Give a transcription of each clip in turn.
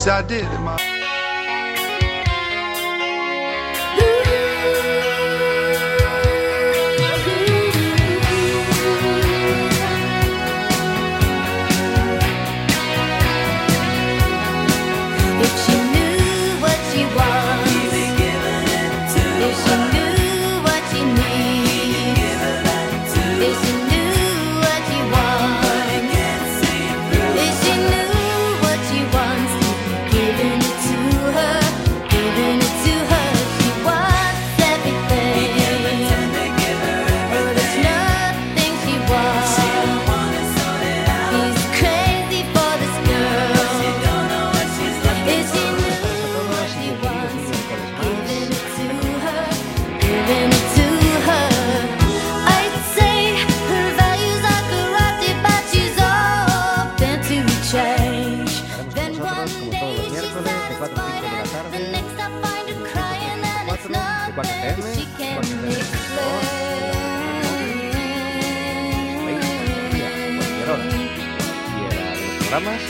I did in my programas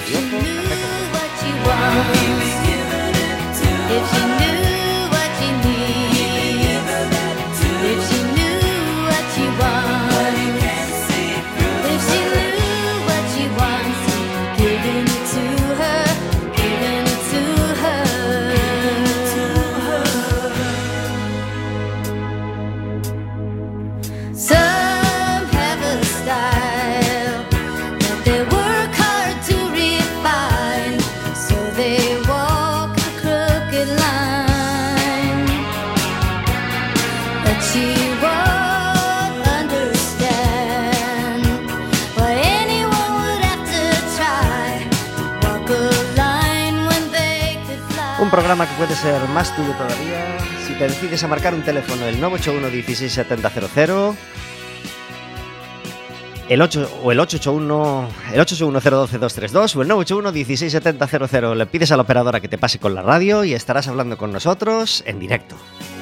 programa que puede ser más tuyo todavía si te decides a marcar un teléfono, el 981 16700, el 881 012 232 o el 981 16700. Le pides a la operadora que te pase con la radio y estarás hablando con nosotros en directo.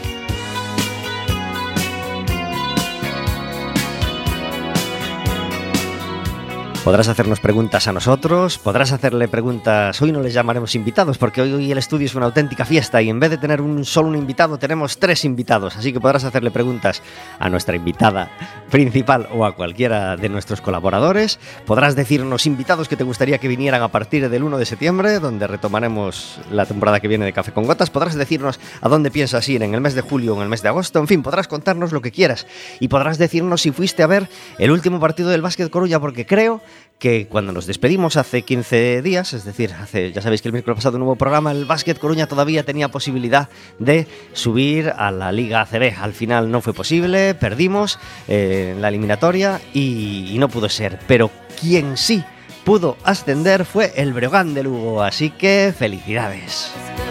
Podrás hacernos preguntas a nosotros, podrás hacerle preguntas. Hoy no les llamaremos invitados porque hoy el estudio es una auténtica fiesta y en vez de tener solo un invitado tenemos 3 invitados, así que podrás hacerle preguntas a nuestra invitada principal o a cualquiera de nuestros colaboradores. Podrás decirnos invitados que te gustaría que vinieran a partir del 1 de septiembre, donde retomaremos la temporada que viene de Café con Gotas. Podrás decirnos a dónde piensas ir en el mes de julio o en el mes de agosto. En fin, podrás contarnos lo que quieras y podrás decirnos si fuiste a ver el último partido del Básquet Coruña, porque creo que cuando nos despedimos hace 15 días, es decir, ya sabéis que el miércoles pasado no hubo programa, el Básquet Coruña todavía tenía posibilidad de subir a la Liga ACB. Al final no fue posible, perdimos en la eliminatoria y no pudo ser. Pero quien sí pudo ascender fue el Breogán de Lugo, así que felicidades.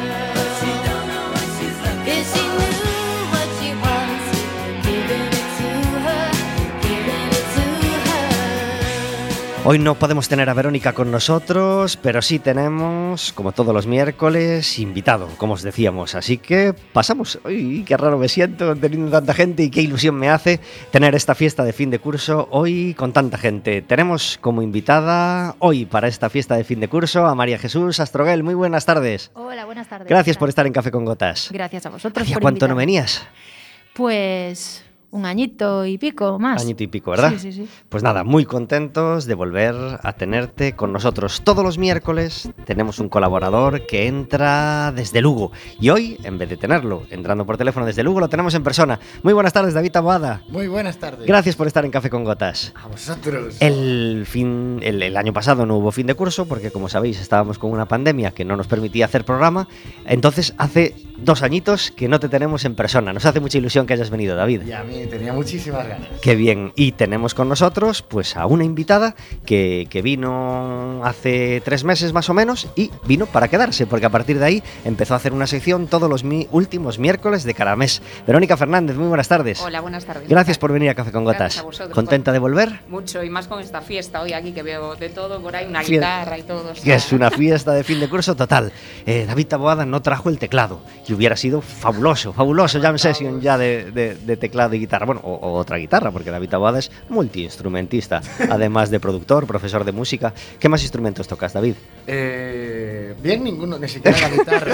Hoy no podemos tener a Verónica con nosotros, pero sí tenemos, como todos los miércoles, invitado, como os decíamos. Así que pasamos. ¡Uy, qué raro me siento teniendo tanta gente y qué ilusión me hace tener esta fiesta de fin de curso hoy con tanta gente! Tenemos como invitada hoy para esta fiesta de fin de curso a María Jesús Astroguel. Muy buenas tardes. Hola, buenas tardes. Gracias por estar en Café con Gotas. Gracias a vosotros. ¿Hacía cuánto no venías? Pues un añito y pico más. Añito y pico, ¿verdad? Sí. Pues nada, muy contentos de volver a tenerte con nosotros. Todos los miércoles tenemos un colaborador que entra desde Lugo. Y hoy, en vez de tenerlo entrando por teléfono desde Lugo, lo tenemos en persona. Muy buenas tardes, David Taboada. Muy buenas tardes. Gracias por estar en Café con Gotas. A vosotros. El año pasado no hubo fin de curso porque, como sabéis, estábamos con una pandemia que no nos permitía hacer programa. Entonces, hace 2 añitos que no te tenemos en persona. Nos hace mucha ilusión que hayas venido, David. Y a mí tenía muchísimas ganas. Qué bien. Y tenemos con nosotros pues a una invitada que vino hace 3 meses más o menos y vino para quedarse, porque a partir de ahí empezó a hacer una sección todos los últimos miércoles de cada mes. Verónica Fernández, muy buenas tardes. Hola, buenas tardes. Gracias por venir a Café con Gotas. Gracias a vosotros. ¿Contenta de volver? Mucho, y más con esta fiesta hoy aquí que veo de todo, por ahí una guitarra y todo. Que es una fiesta de fin de curso total. David Taboada no trajo el teclado. y hubiera sido fabuloso jam session ya de teclado y guitarra, bueno, o otra guitarra, porque David Taboada es multiinstrumentista, además de productor, profesor de música. ¿Qué más instrumentos tocas, David? Bien, ninguno, ni siquiera la guitarra.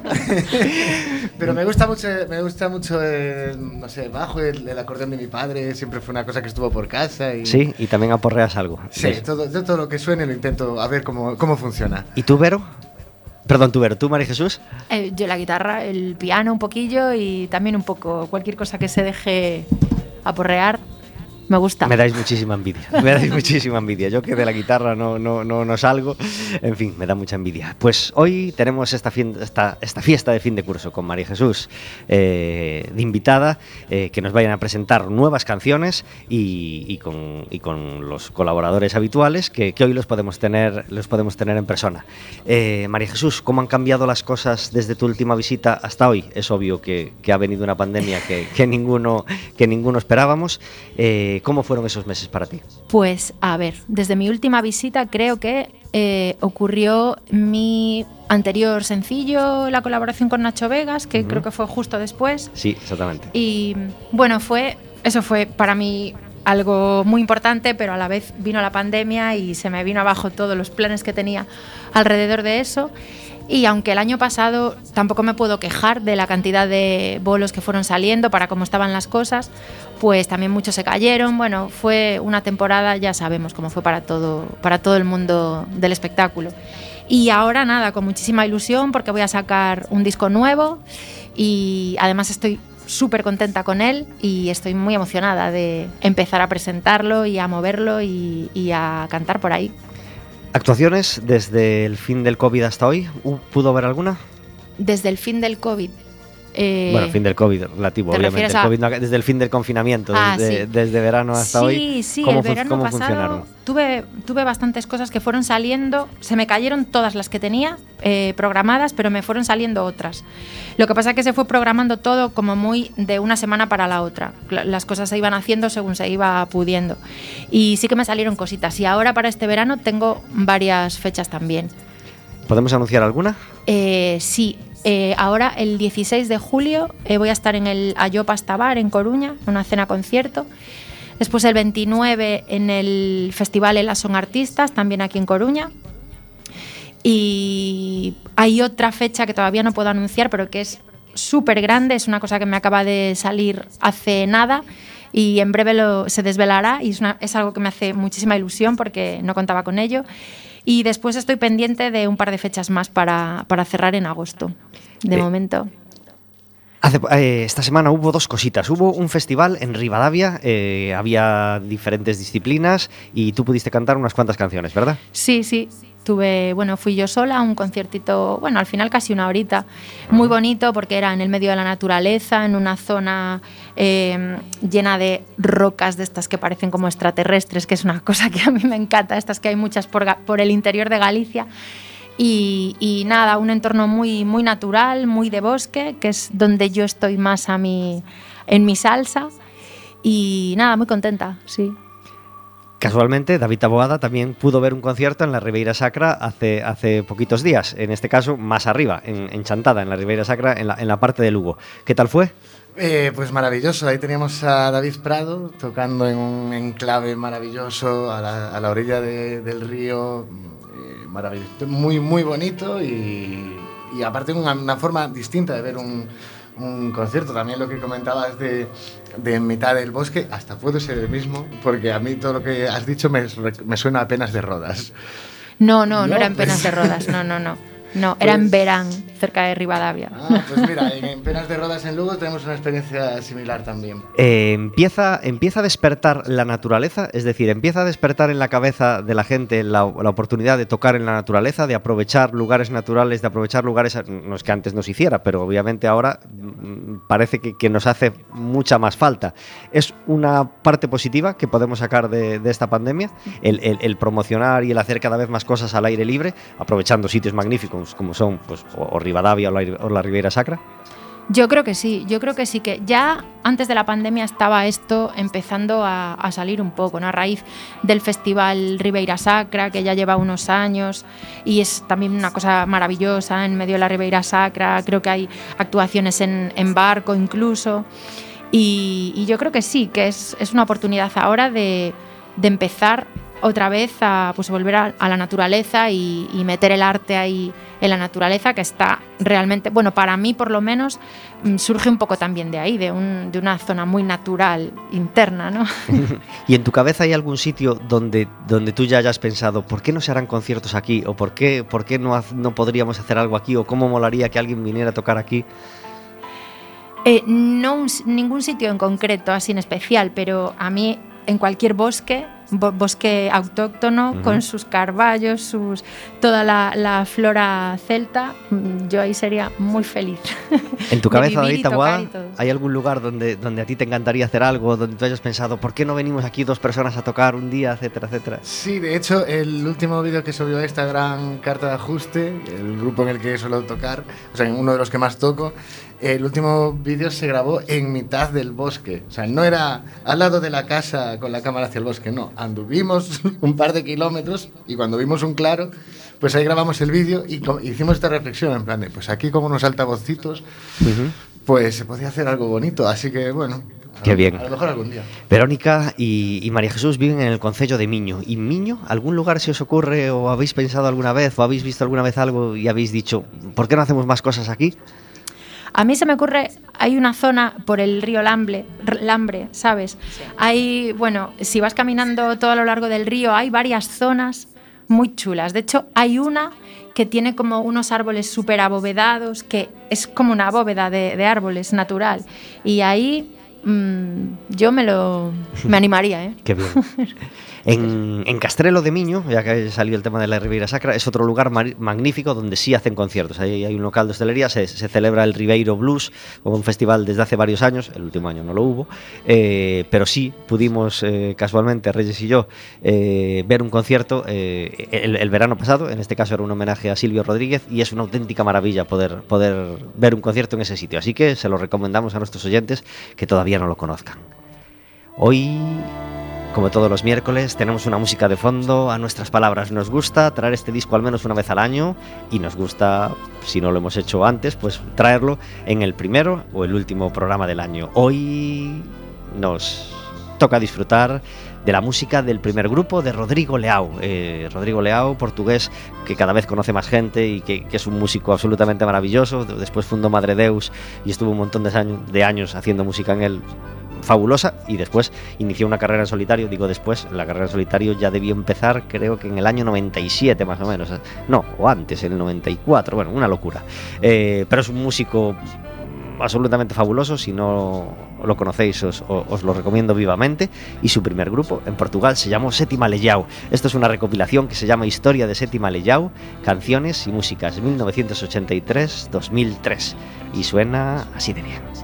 Pero me gusta mucho no sé, el bajo, el acordeón de mi padre, siempre fue una cosa que estuvo por casa. Y... Sí, y también aporreas algo. Sí, todo lo que suene lo intento a ver cómo funciona. ¿Y tú, Vero? Perdón, ¿tú, María Jesús? Yo la guitarra, el piano un poquillo y también un poco cualquier cosa que se deje aporrear. Me gusta. Me dais muchísima envidia. Yo que de la guitarra no salgo. En fin, me da mucha envidia. Pues hoy tenemos esta fiesta de fin de curso con María Jesús de invitada, que nos vayan a presentar nuevas canciones y con los colaboradores habituales que hoy los podemos tener en persona. María Jesús, ¿cómo han cambiado las cosas desde tu última visita hasta hoy? Es obvio que ha venido una pandemia que ninguno esperábamos. ¿Cómo fueron esos meses para ti? Pues a ver, desde mi última visita creo que ocurrió mi anterior sencillo, la colaboración con Nacho Vegas, que creo que fue justo después. Sí, exactamente. Y bueno, eso fue para mí algo muy importante, pero a la vez vino la pandemia y se me vino abajo todos los planes que tenía alrededor de eso. Y aunque el año pasado tampoco me puedo quejar de la cantidad de bolos que fueron saliendo para cómo estaban las cosas, pues también muchos se cayeron. Bueno, fue una temporada, ya sabemos cómo fue para todo el mundo del espectáculo. Y ahora nada, con muchísima ilusión porque voy a sacar un disco nuevo y además estoy súper contenta con él y estoy muy emocionada de empezar a presentarlo y a moverlo y a cantar por ahí. ¿Actuaciones desde el fin del COVID hasta hoy? ¿Pudo haber alguna? Desde el fin del COVID. Bueno, fin del COVID relativo, obviamente. El COVID desde el fin del confinamiento, desde verano hasta hoy. Sí, ¿Cómo, el verano cómo pasado funcionaron? Tuve bastantes cosas que fueron saliendo. Se me cayeron todas las que tenía programadas, pero me fueron saliendo otras. Lo que pasa es que se fue programando todo como muy de una semana para la otra. Las cosas se iban haciendo según se iba pudiendo. Y sí que me salieron cositas. Y ahora para este verano tengo varias fechas también. ¿Podemos anunciar alguna? Sí. Ahora el 16 de julio voy a estar en el Ayopas Bar en Coruña, en una cena concierto. Después el 29 en el Festival Elas Son Artistas, también aquí en Coruña. Y hay otra fecha que todavía no puedo anunciar, pero que es súper grande, es una cosa que me acaba de salir hace nada y en breve se desvelará y es algo que me hace muchísima ilusión porque no contaba con ello. Y después estoy pendiente de un par de fechas más para cerrar en agosto, de momento. Esta semana hubo dos cositas. Hubo un festival en Rivadavia, había diferentes disciplinas y tú pudiste cantar unas cuantas canciones, ¿verdad? Sí. Fui yo sola a un conciertito, al final casi una horita, muy bonito porque era en el medio de la naturaleza, en una zona llena de rocas de estas que parecen como extraterrestres, que es una cosa que a mí me encanta, estas que hay muchas por el interior de Galicia. Y nada, un entorno muy, muy natural, muy de bosque, que es donde yo estoy más en mi salsa. Y nada, muy contenta, sí. Casualmente, David Taboada también pudo ver un concierto en la Ribeira Sacra hace poquitos días, en este caso más arriba, en Chantada, en la Ribeira Sacra, en la parte de Lugo. ¿Qué tal fue? Pues maravilloso, ahí teníamos a David Prado tocando en un enclave maravilloso a la orilla del río, maravilloso, muy, muy bonito y aparte una forma distinta de ver un concierto. También lo que comentabas de en mitad del bosque, hasta puede ser el mismo, porque a mí todo lo que has dicho me suena a Penas de Rodas. No eran Penas de Rodas, no, era en Verán, cerca de Rivadavia. Pues mira, en Penas de Rodas en Lugo tenemos una experiencia similar también. Empieza a despertar la naturaleza, es decir, empieza a despertar en la cabeza de la gente la oportunidad de tocar en la naturaleza, de aprovechar lugares naturales, de aprovechar lugares, no es que antes nos hiciera, pero obviamente ahora parece que nos hace mucha más falta. Es una parte positiva que podemos sacar de esta pandemia, el promocionar y el hacer cada vez más cosas al aire libre, aprovechando sitios magníficos como son pues, o Rivadavia o la Ribeira Sacra. Yo creo que sí, que ya antes de la pandemia estaba esto empezando a salir un poco, ¿no? A raíz del festival Ribeira Sacra, que ya lleva unos años y es también una cosa maravillosa en medio de la Ribeira Sacra. Creo que hay actuaciones en barco incluso y yo creo que sí, que es una oportunidad ahora de empezar otra vez a pues volver a la naturaleza y meter el arte ahí en la naturaleza, que está realmente, bueno, para mí por lo menos surge un poco también de ahí, de una zona muy natural, interna, ¿no? ¿Y en tu cabeza hay algún sitio donde tú ya hayas pensado, ¿por qué no se harán conciertos aquí? ¿O por qué no podríamos hacer algo aquí? ¿O cómo molaría que alguien viniera a tocar aquí? No ningún sitio en concreto, así en especial, pero a mí en cualquier bosque autóctono, con sus carballos, toda la flora celta, yo ahí sería muy feliz. ¿En tu cabeza, David Taboada, hay algún lugar donde a ti te encantaría hacer algo, donde tú hayas pensado, ¿por qué no venimos aquí 2 personas a tocar un día, etcétera, etcétera? Sí, de hecho, el último vídeo que subió a Instagram, Carta de Ajuste, el grupo en el que suelo tocar, o sea, uno de los que más toco, el último vídeo se grabó en mitad del bosque. O sea, no era al lado de la casa con la cámara hacia el bosque, no. Anduvimos un par de kilómetros y cuando vimos un claro, pues ahí grabamos el vídeo y hicimos esta reflexión en plan de, pues aquí como unos altavocitos, pues se podía hacer algo bonito. Así que, bueno, qué bien. A lo mejor algún día. Verónica y María Jesús viven en el concello de Miño. ¿Y Miño, algún lugar se os ocurre o habéis pensado alguna vez o habéis visto alguna vez algo y habéis dicho, ¿por qué no hacemos más cosas aquí? A mí se me ocurre, hay una zona por el río Lambre, ¿sabes? Sí. Hay, bueno, si vas caminando todo a lo largo del río, hay varias zonas muy chulas. De hecho, hay una que tiene como unos árboles súper abovedados, que es como una bóveda de árboles natural. Y ahí yo me animaría, ¿eh? Qué bien. En Castrelo de Miño, ya que salió el tema de la Ribeira Sacra, es otro lugar magnífico donde sí hacen conciertos. Ahí hay un local de hostelería, se celebra el Ribeiro Blues, un festival desde hace varios años, el último año no lo hubo, pero sí pudimos casualmente, Reyes y yo, ver un concierto el verano pasado. En este caso era un homenaje a Silvio Rodríguez y es una auténtica maravilla poder ver un concierto en ese sitio. Así que se lo recomendamos a nuestros oyentes que todavía no lo conozcan. Hoy, como todos los miércoles, tenemos una música de fondo a nuestras palabras. Nos gusta traer este disco al menos una vez al año y nos gusta, si no lo hemos hecho antes, pues traerlo en el primero o el último programa del año. Hoy nos toca disfrutar de la música del primer grupo de Rodrigo Leao. Rodrigo Leao, portugués, que cada vez conoce más gente y que es un músico absolutamente maravilloso. Después fundó Madre Deus y estuvo un montón de años haciendo música en él fabulosa, y después inició una carrera en solitario. Digo después, la carrera en solitario ya debió empezar creo que en el año 97 más o menos, no, o antes, en el 94, bueno, una locura, pero es un músico absolutamente fabuloso. Si no lo conocéis, os lo recomiendo vivamente. Y su primer grupo en Portugal se llamó Sétima Leyau. Esto es una recopilación que se llama Historia de Sétima Leyau, canciones y músicas 1983-2003, y suena así de bien.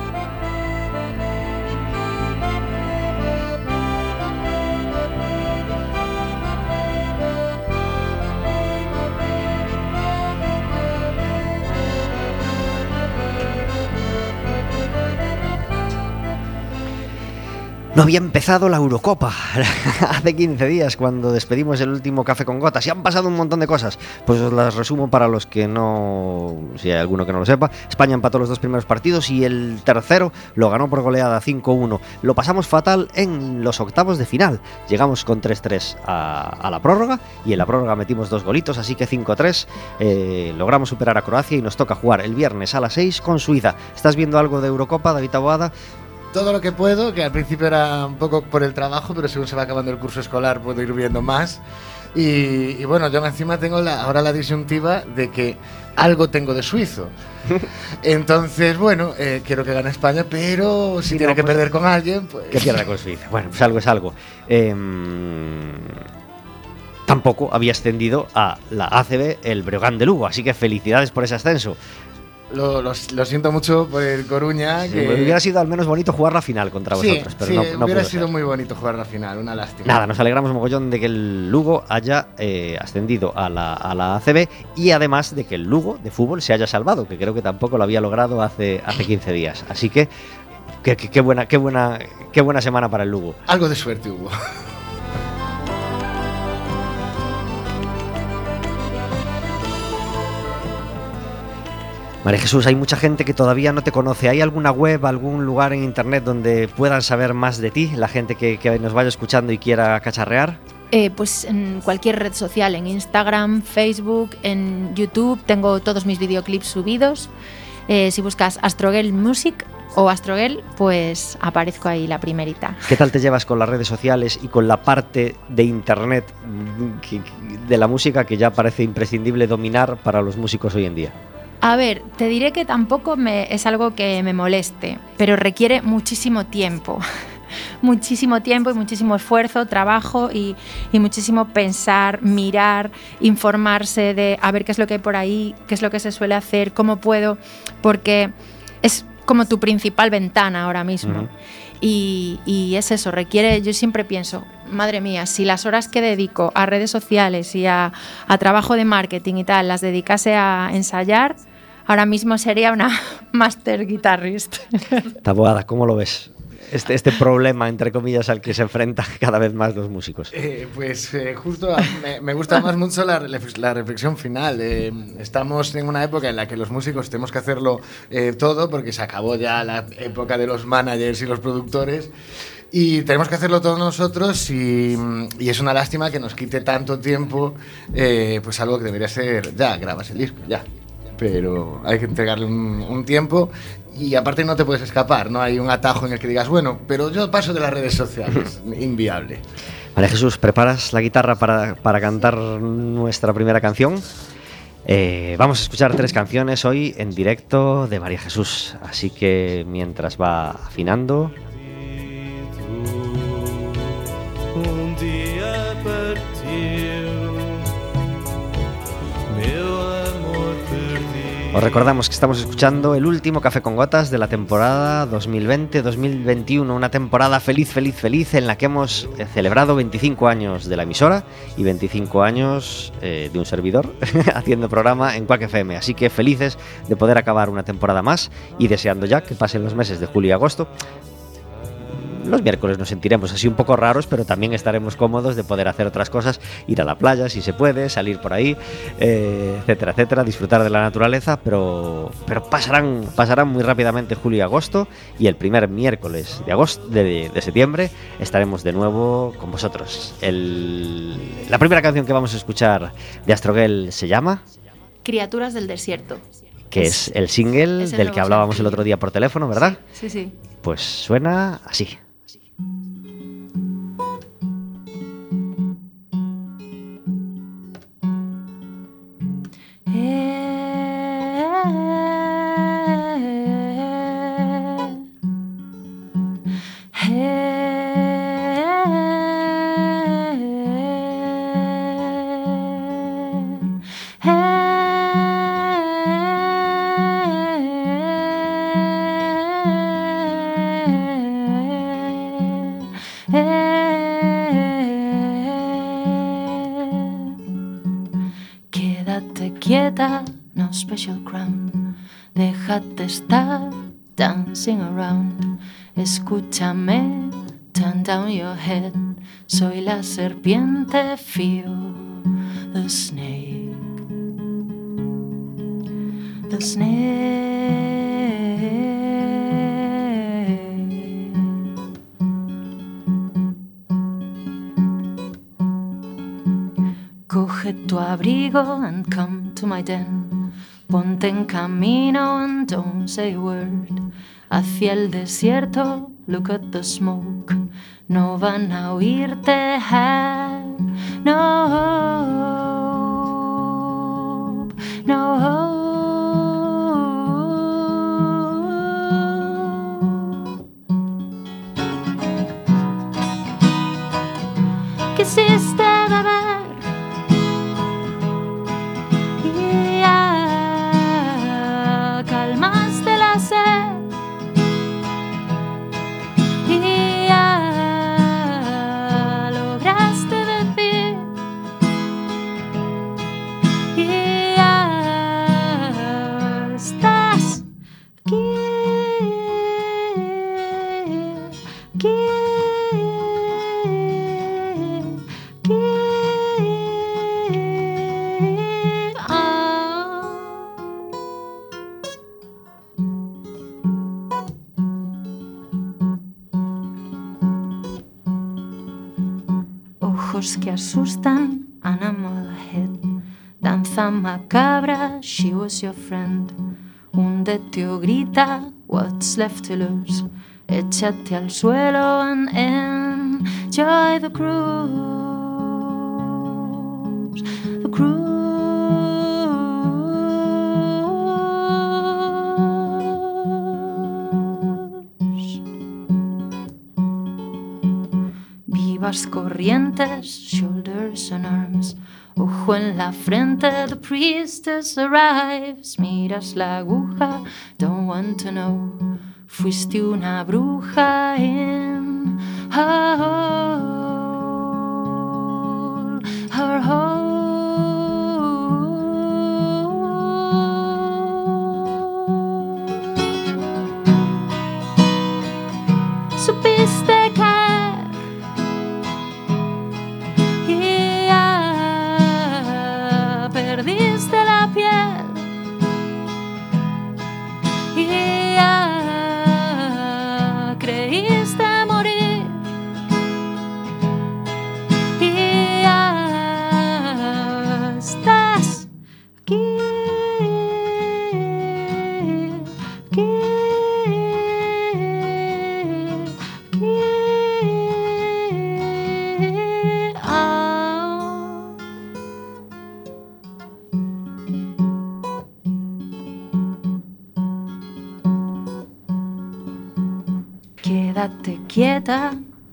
No había empezado la Eurocopa hace 15 días cuando despedimos el último Café con Gotas y han pasado un montón de cosas. Pues os las resumo para los que no, si hay alguno que no lo sepa. España empató los 2 primeros partidos y el tercero lo ganó por goleada 5-1. Lo pasamos fatal en los octavos de final. Llegamos con 3-3 a la prórroga y en la prórroga metimos 2 golitos, así que 5-3. Logramos superar a Croacia y nos toca jugar el viernes a las 6 con Suiza. ¿Estás viendo algo de Eurocopa, David Taboada? Todo lo que puedo, que al principio era un poco por el trabajo, pero según se va acabando el curso escolar puedo ir viendo más. Y bueno, yo encima tengo ahora la disyuntiva de que algo tengo de suizo. Entonces, bueno, quiero que gane España, pero si tiene que perder con alguien, pues... Que pierda con Suiza. Bueno, pues algo es algo. Tampoco había ascendido a la ACB el Breogán de Lugo, así que felicidades por ese ascenso. Lo siento mucho por el Coruña. Sí, que... hubiera sido al menos bonito jugar la final contra vosotros, pero no hubiera pudo sido ser. muy bonito jugar la final, una lástima. Nada, nos alegramos mogollón de que el Lugo haya ascendido a la ACB y además de que el Lugo de fútbol se haya salvado, que creo que tampoco lo había logrado hace 15 días. Así que qué buena semana para el Lugo. Algo de suerte hubo. María Jesús, hay mucha gente que todavía no te conoce. ¿Hay alguna web, algún lugar en internet donde puedan saber más de ti? La gente que nos vaya escuchando y quiera cacharrear. Pues en cualquier red social, en Instagram, Facebook, en YouTube, tengo todos mis videoclips subidos. Si buscas Astrogel Music o Astrogel, pues aparezco ahí la primerita. ¿Qué tal te llevas con las redes sociales y con la parte de internet de la música que ya parece imprescindible dominar para los músicos hoy en día? A ver, te diré que tampoco es algo que me moleste, pero requiere muchísimo tiempo. Muchísimo tiempo y muchísimo esfuerzo, trabajo y muchísimo pensar, mirar, informarse de a ver qué es lo que hay por ahí, qué es lo que se suele hacer, cómo puedo, porque es como tu principal ventana ahora mismo. Uh-huh. Y es eso, requiere, yo siempre pienso, madre mía, si las horas que dedico a redes sociales y a trabajo de marketing y tal las dedicase a ensayar, ahora mismo sería una master guitarrist. Taboada, ¿cómo lo ves? Este problema, entre comillas, al que se enfrentan cada vez más los músicos. Justo me gusta más mucho la reflexión final. Estamos en una época en la que los músicos tenemos que hacerlo todo, porque se acabó ya la época de los managers y los productores, y tenemos que hacerlo todos nosotros, y es una lástima que nos quite tanto tiempo, pues algo que debería ser, ya, grabas el disco, ya. Pero hay que entregarle un tiempo, y aparte no te puedes escapar, no hay un atajo en el que digas, bueno, pero yo paso de las redes sociales, inviable. María Jesús, ¿preparas la guitarra para cantar nuestra primera canción? Vamos a escuchar 3 canciones hoy en directo de María Jesús, así que mientras va afinando... Un día partiu meu amor perdido. Os recordamos que estamos escuchando el último Café con Gotas de la temporada 2020-2021, una temporada feliz en la que hemos celebrado 25 años de la emisora y 25 años de un servidor haciendo programa en Quack FM, así que felices de poder acabar una temporada más y deseando ya que pasen los meses de julio y agosto. Los miércoles nos sentiremos así un poco raros, pero también estaremos cómodos de poder hacer otras cosas, ir a la playa si se puede, salir por ahí, etcétera, etcétera, disfrutar de la naturaleza, pero pasarán muy rápidamente julio y agosto, y el primer miércoles de septiembre estaremos de nuevo con vosotros. La primera canción que vamos a escuchar de Astrogel se llama Criaturas del Desierto, que es el single del que hablábamos el otro día por teléfono, ¿verdad? Sí. Pues suena así. Quédate quieta, no special crown. Déjate estar dancing around. Escúchame, turn down your head. Soy la serpiente, feel the snake. The snake. Coge tu abrigo and come to my den. Ponte en camino and don't say a word. Hacia el desierto, look at the smoke. No van a oírte, have no hope, no hope. Quisiste beber y ojos que asustan, animal head. Danza macabra, she was your friend. Húndete o grita, what's left to lose? Échate al suelo and enjoy the cruise. The cruise. Vivas corrientes, shoulders and arms. Ojo en la frente, the priestess arrives. Miras la aguja, don't want to know. Fuiste una bruja in her hole, her hole. Supiste caer y ya perdiste la piel y ya creíste morir y ya estás aquí, aquí, aquí. Quédate quieta.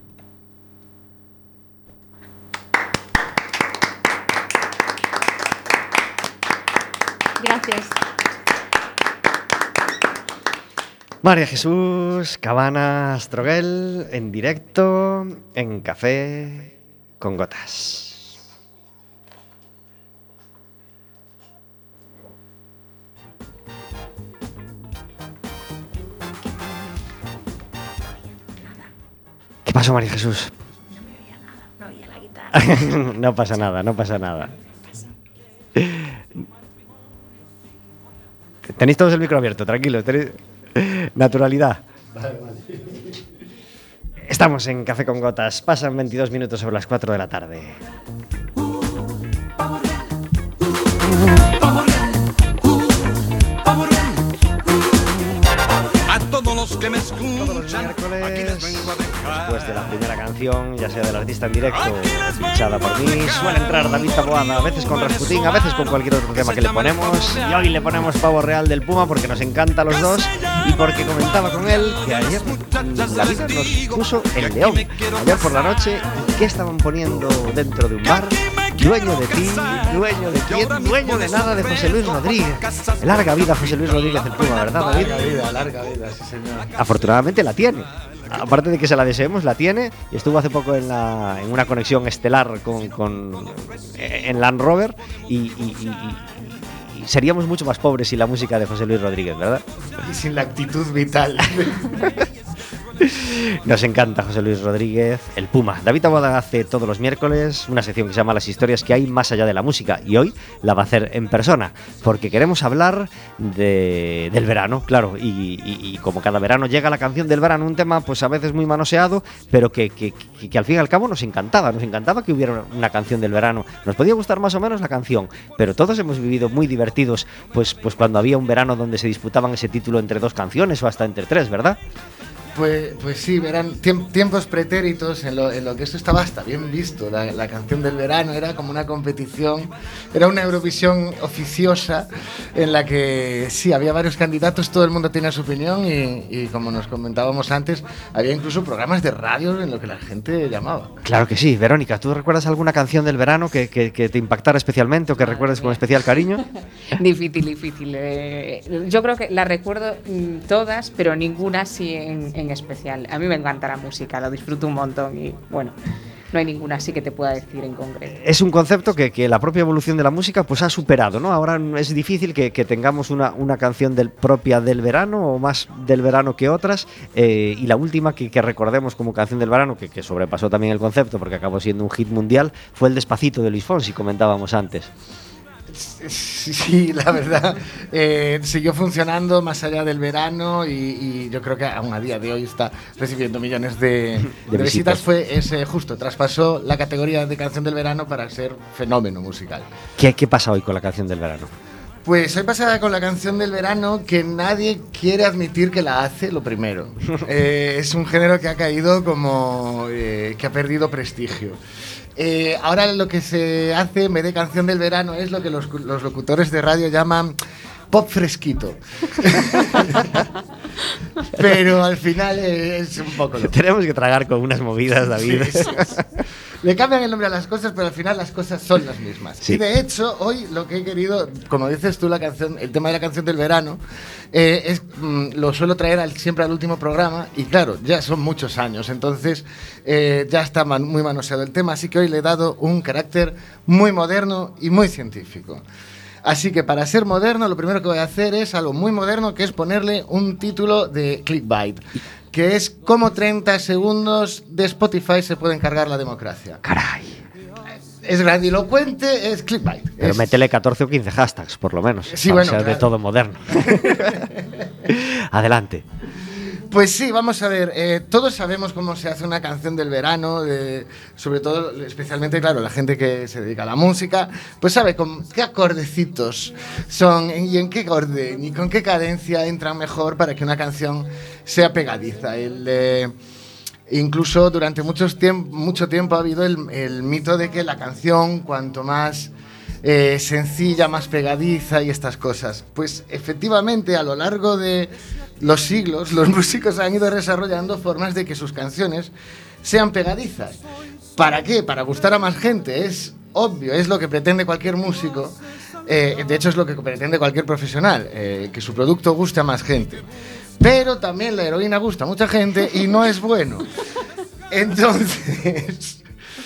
Gracias. María Jesús Cabana Astroguel en directo en Café con Gotas. ¿Qué pasó, María Jesús? No oía la guitarra. No pasa nada, no pasa nada. Tenéis todos el micro abierto, tranquilos. Naturalidad. Vale. Estamos en Café con Gotas. Pasan 22 minutos sobre las 4 de la tarde. A todos los que me Todos los escuchan, aquí les miércoles, vengo a dejar. después de la primera canción, ya sea del artista en directo o pinchada por mí, suele entrar David Taboada, a veces con Rasputín, a veces con cualquier otro tema que le ponemos. Y hoy le ponemos Pavo Real del Puma porque nos encanta a los dos y porque comentaba con él que ayer la vida nos puso el León. Ayer por la noche, ¿y qué estaban poniendo dentro de un bar? Dueño de ti, dueño de quién, dueño de nada de José Luis Rodríguez. Larga vida José Luis Rodríguez del Puma, ¿verdad, David? Larga vida, sí señor. Afortunadamente la tiene. Aparte de que se la deseemos, la tiene. Y estuvo hace poco en una conexión estelar en Land Rover. Y seríamos mucho más pobres sin la música de José Luis Rodríguez, ¿verdad? Y sin la actitud vital. Nos encanta José Luis Rodríguez, el Puma. David Taboada hace todos los miércoles una sección que se llama Las historias que hay más allá de la música, y hoy la va a hacer en persona porque queremos hablar del verano, claro, y como cada verano llega la canción del verano, un tema pues a veces muy manoseado, pero que al fin y al cabo nos encantaba que hubiera una canción del verano. Nos podía gustar más o menos la canción, pero todos hemos vivido muy divertidos pues cuando había un verano donde se disputaban ese título entre dos canciones o hasta entre tres, ¿verdad? Pues sí, verán, tiempos pretéritos en lo que esto estaba hasta bien visto. La canción del verano era como una competición, era una Eurovisión oficiosa en la que sí, había varios candidatos, todo el mundo tenía su opinión y como nos comentábamos antes, había incluso programas de radio en lo que la gente llamaba. Claro que sí. Verónica, ¿tú recuerdas alguna canción del verano que te impactara especialmente o que recuerdes con especial cariño? Difícil. Yo creo que las recuerdo todas, pero ninguna así en especial. A mí me encanta la música, lo disfruto un montón y bueno, no hay ninguna así que te pueda decir en concreto. Es un concepto que la propia evolución de la música pues ha superado, ¿no? Ahora es difícil que tengamos una canción propia del verano o más del verano que otras, y la última que recordemos como canción del verano, que sobrepasó también el concepto porque acabó siendo un hit mundial, fue el Despacito de Luis Fonsi, comentábamos antes. Sí, la verdad, siguió funcionando más allá del verano y yo creo que aún a día de hoy está recibiendo millones de visitas. Justo, traspasó la categoría de canción del verano para ser fenómeno musical. ¿Qué pasa hoy con la canción del verano? Pues hoy pasa con la canción del verano que nadie quiere admitir que la hace, lo primero. Es un género que ha caído como... que ha perdido prestigio. Ahora lo que se hace en vez de canción del verano es lo que los locutores de radio llaman pop fresquito. Pero al final es un poco loco. Tenemos que tragar con unas movidas, David. Sí. Le cambian el nombre a las cosas, pero al final las cosas son las mismas. Sí. Y de hecho, hoy lo que he querido, como dices tú, el tema de la canción del verano, lo suelo traer siempre al último programa, y claro, ya son muchos años, entonces ya está muy manoseado el tema, así que hoy le he dado un carácter muy moderno y muy científico. Así que para ser moderno, lo primero que voy a hacer es algo muy moderno, que es ponerle un título de clickbait, que es cómo 30 segundos de Spotify se pueden cargar la democracia. Caray. Es grandilocuente, es clickbait. Pero métele 14 o 15 hashtags, por lo menos, Sí, para bueno, ser de claro. todo moderno. Adelante. Pues sí, vamos a ver, todos sabemos cómo se hace una canción del verano, sobre todo, especialmente, claro, la gente que se dedica a la música, pues sabe con qué acordecitos son y en qué orden y con qué cadencia entran mejor para que una canción sea pegadiza. Incluso durante mucho tiempo ha habido el mito de que la canción, cuanto más sencilla, más pegadiza y estas cosas. Pues efectivamente, a lo largo de los siglos, los músicos han ido desarrollando formas de que sus canciones sean pegadizas. ¿Para qué? Para gustar a más gente. Es obvio, es lo que pretende cualquier músico. De hecho, es lo que pretende cualquier profesional, que su producto guste a más gente. Pero también la heroína gusta a mucha gente y no es bueno. Entonces...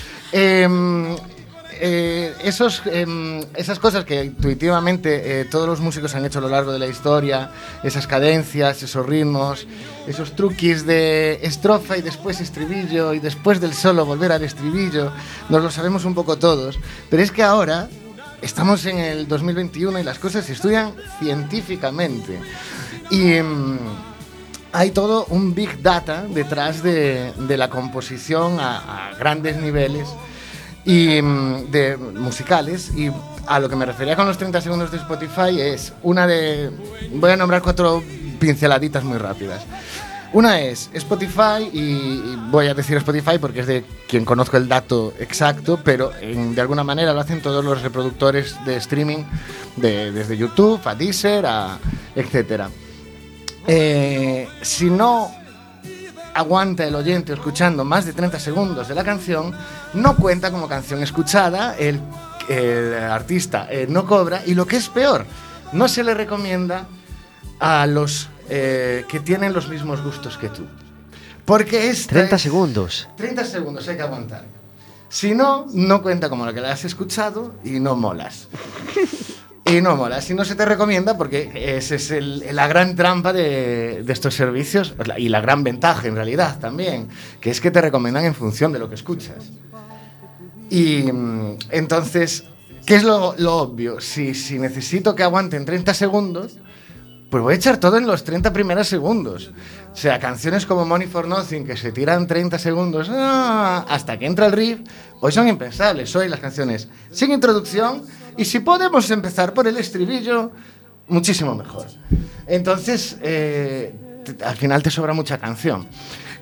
esas cosas que intuitivamente todos los músicos han hecho a lo largo de la historia, esas cadencias, esos ritmos, esos truquis de estrofa y después estribillo y después del solo volver al estribillo, nos lo sabemos un poco todos, pero es que ahora estamos en el 2021 y las cosas se estudian científicamente y hay todo un big data detrás de la composición a grandes niveles y de musicales, y a lo que me refería con los 30 segundos de Spotify es voy a nombrar 4 pinceladitas muy rápidas. Una es Spotify, y voy a decir Spotify porque es de quien conozco el dato exacto, pero de alguna manera lo hacen todos los reproductores de streaming, desde YouTube a Deezer, etcétera. Si no aguanta el oyente escuchando más de 30 segundos de la canción, no cuenta como canción escuchada, el artista no cobra, y lo que es peor, no se le recomienda a los que tienen los mismos gustos que tú. Porque 30 segundos. 30 segundos hay que aguantar. Si no, no cuenta como lo que la has escuchado y no molas. Y no mola, si no se te recomienda, porque esa es la gran trampa de estos servicios, y la gran ventaja en realidad también, que es que te recomiendan en función de lo que escuchas. Y entonces, ¿qué es lo obvio? Si necesito que aguanten 30 segundos, pues voy a echar todo en los 30 primeros segundos. O sea, canciones como Money for Nothing, que se tiran 30 segundos hasta que entra el riff, hoy son impensables. Hoy las canciones sin introducción, y si podemos empezar por el estribillo, muchísimo mejor. Entonces, al final te sobra mucha canción.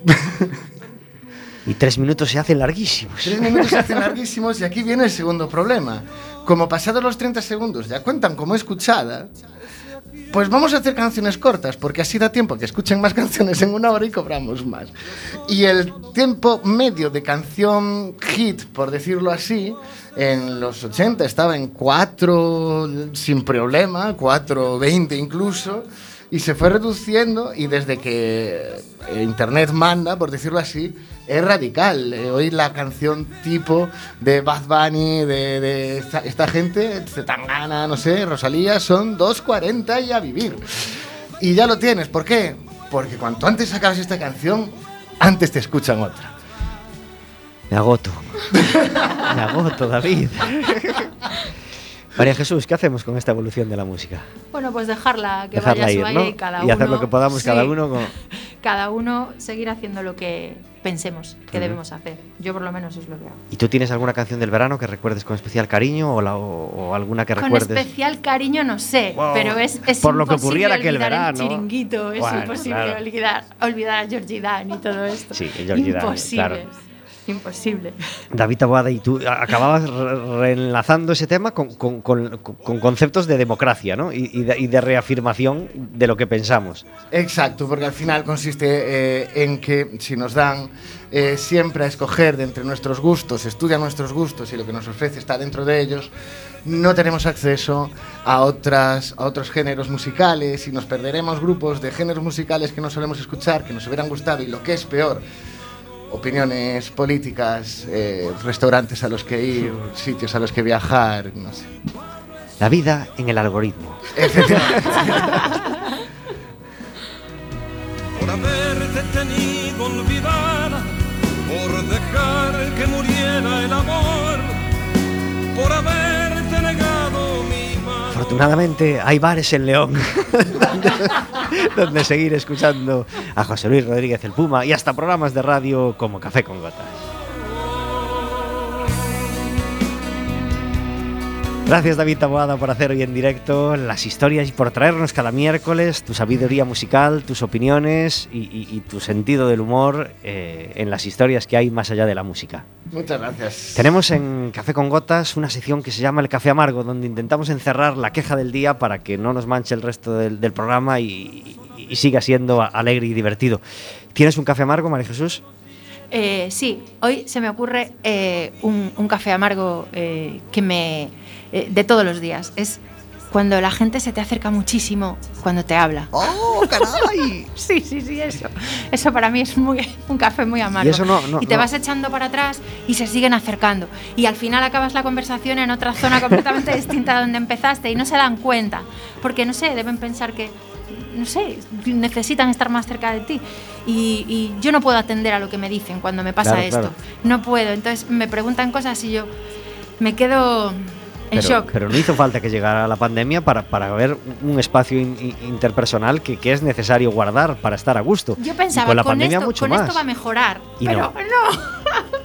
Y 3 minutos se hacen larguísimos. 3 minutos se hacen larguísimos, y aquí viene el segundo problema. Como pasados los 30 segundos ya cuentan como escuchada, pues vamos a hacer canciones cortas, porque así da tiempo que escuchen más canciones en 1 hora y cobramos más. Y el tiempo medio de canción hit, por decirlo así, en los 80 estaba en 4 sin problema, 4:20 incluso, y se fue reduciendo, y desde que Internet manda, por decirlo así, es radical. Hoy la canción tipo de Bad Bunny, de esta gente, Zetangana, no sé, Rosalía, son 2:40 y a vivir. Y ya lo tienes. ¿Por qué? Porque cuanto antes acabas esta canción, antes te escuchan otra. Me agoto, David. María Jesús, ¿qué hacemos con esta evolución de la música? Bueno, pues dejarla que Dejarla vaya ir, su aire ¿no? y cada Y uno... hacer lo que podamos sí, cada uno con... Cada uno seguir haciendo lo que pensemos que debemos hacer. Yo por lo menos es lo que hago. ¿Y tú tienes alguna canción del verano que recuerdes con especial cariño o alguna que recuerdes? Con especial cariño no sé, Wow. pero es Por lo que imposible ocurriera aquel olvidar verano. el Chiringuito, es Bueno, imposible claro. olvidar a Georgie Dan y todo esto. Sí, el Georgie Dan, imposible, claro. imposible. David Taboada, y tú acababas reenlazando ese tema con conceptos de democracia, ¿no? Y de reafirmación de lo que pensamos. Exacto, porque al final consiste en que si nos dan siempre a escoger de entre nuestros gustos, estudian nuestros gustos y lo que nos ofrece está dentro de ellos, no tenemos acceso a otros géneros musicales y nos perderemos grupos de géneros musicales que no solemos escuchar, que nos hubieran gustado y lo que es peor, opiniones políticas, restaurantes a los que ir, sitios a los que viajar, no sé. La vida en el algoritmo. Efectivamente. Por haberte tenido olvidada, por dejar que muriera el amor, por haberte negado mi mano. Afortunadamente hay bares en León donde seguir escuchando a José Luis Rodríguez el Puma y hasta programas de radio como Café con Gotas. Gracias, David Taboada, por hacer hoy en directo las historias y por traernos cada miércoles tu sabiduría musical, tus opiniones y tu sentido del humor en las historias que hay más allá de la música. Muchas gracias. Tenemos en Café con Gotas una sección que se llama El Café Amargo, donde intentamos encerrar la queja del día para que no nos manche el resto del programa y siga siendo alegre y divertido. ¿Tienes un café amargo, María Jesús? Sí, hoy se me ocurre un café amargo que me... de todos los días. Es cuando la gente se te acerca muchísimo cuando te habla. ¡Oh, caray! Sí, eso. Eso para mí es un café muy amargo. Y eso y te vas echando para atrás y se siguen acercando. Y al final acabas la conversación en otra zona completamente distinta a donde empezaste y no se dan cuenta. Porque, no sé, deben pensar que, no sé, necesitan estar más cerca de ti. Y yo no puedo atender a lo que me dicen cuando me pasa esto. Claro. No puedo. Entonces me preguntan cosas y yo me quedo... en shock. Pero no hizo falta que llegara la pandemia para ver un espacio interpersonal que es necesario guardar para estar a gusto. Yo pensaba, con la pandemia mucho más. Esto va a mejorar, y pero no.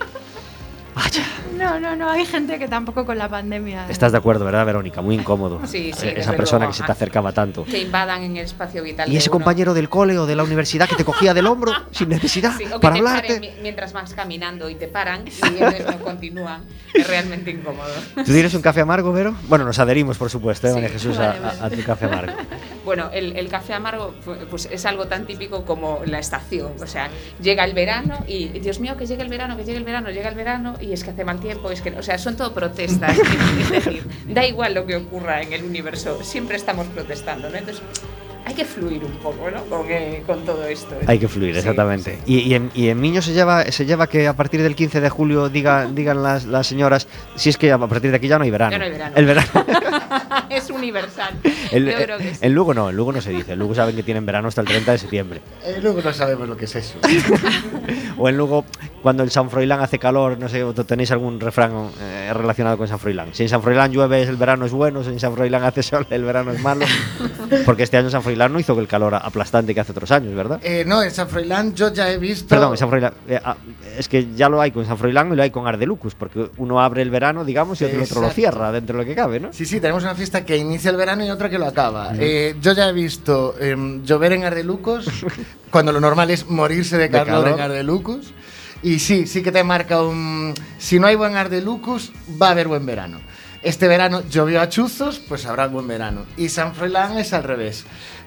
Vaya. No, hay gente que tampoco con la pandemia... Estás de acuerdo, ¿verdad, Verónica? Muy incómodo. Sí, esa persona que se te acercaba tanto. Que invadan en el espacio vital. Y ese compañero del cole o de la universidad que te cogía del hombro sin necesidad sí, o que para te hablarte. Paren mientras vas caminando y te paran y ellos no continúan. Es realmente incómodo. ¿Tú tienes un café amargo, Vero? Bueno, nos adherimos, por supuesto, María Jesús, vale. a tu café amargo. Bueno, el café amargo pues es algo tan típico como la estación. O sea, llega el verano y, Dios mío, que llegue el verano, llega el verano y es que hace mal tiempo, es que, o sea, son todo protestas. Es decir, da igual lo que ocurra en el universo, siempre estamos protestando, ¿no? Entonces, hay que fluir un poco, ¿no? Con todo esto. Hay que fluir, exactamente. Sí. Y en Miño se lleva que a partir del 15 de julio digan las señoras, si es que a partir de aquí ya no hay verano. Ya no hay verano. El verano. Es universal. Yo creo que sí. En Lugo no se dice. En Lugo saben que tienen verano hasta el 30 de septiembre. En Lugo no sabemos lo que es eso. O en Lugo, cuando el San Froilán hace calor, no sé, ¿tenéis algún refrán relacionado con San Froilán? Si en San Froilán llueve, el verano es bueno. Si en San Froilán hace sol, el verano es malo. Porque este año San Froilán no hizo el calor aplastante que hace otros años, ¿verdad? No, en San Froilán yo ya he visto... Perdón, en San Froilán. Es que ya lo hay con San Froilán y lo hay con Ardelucus, porque uno abre el verano, digamos, y el otro lo cierra dentro de lo que cabe, ¿no? Sí, tenemos una fiesta que inicia el verano y otra que lo acaba. Yo ya he visto llover en Ardelucos, cuando lo normal es morirse de calor en Ardelucos. Y sí que te marca si no hay buen Ardelucos, va a haber buen verano. Este verano llovió a chuzos, pues habrá buen verano. Y San Froilán es al revés.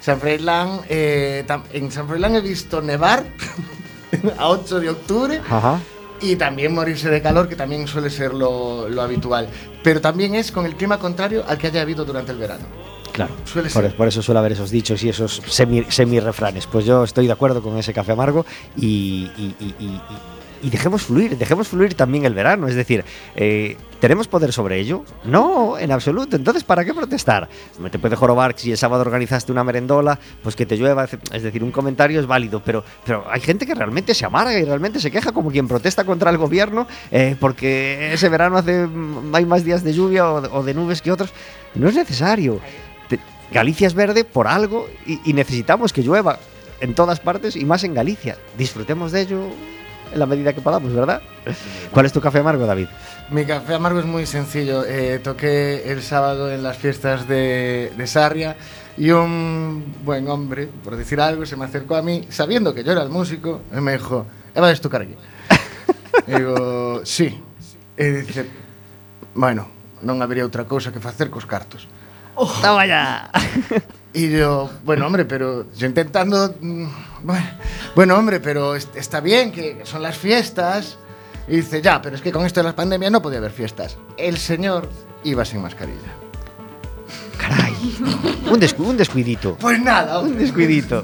En San Froilán he visto nevar a 8 de octubre. Ajá. Y también morirse de calor, que también suele ser lo habitual. Pero también es con el clima contrario al que haya habido durante el verano. Claro, suele ser. Por eso suele haber esos dichos y esos semi-refranes. Pues yo estoy de acuerdo con ese café amargo y y dejemos fluir también el verano. Es decir, ¿tenemos poder sobre ello? No, en absoluto. Entonces, ¿para qué protestar? Me te puede jorobar si el sábado organizaste una merendola, pues que te llueva. Es decir, un comentario es válido, pero hay gente que realmente se amarga y realmente se queja como quien protesta contra el gobierno porque ese verano hay más días de lluvia o de nubes que otros. No es necesario. Galicia es verde por algo y necesitamos que llueva en todas partes y más en Galicia. Disfrutemos de ello en la medida que podamos, ¿verdad? ¿Cuál es tu café amargo, David? Mi café amargo es muy sencillo. Toqué el sábado en las fiestas de Sarria y un buen hombre, por decir algo, se me acercó a mí, sabiendo que yo era el músico, y me dijo: ¿vas a tocar aquí? Y digo, sí. Y dice: bueno, non habería outra cousa que facer cos cartos. ¡Toma ya! Y yo, bueno, hombre, pero yo intentando... Bueno, hombre, pero está bien que son las fiestas. Y dice, ya, pero es que con esto de las pandemias no podía haber fiestas. El señor iba sin mascarilla. Caray, un descuidito. Pues nada, hombre. Un descuidito.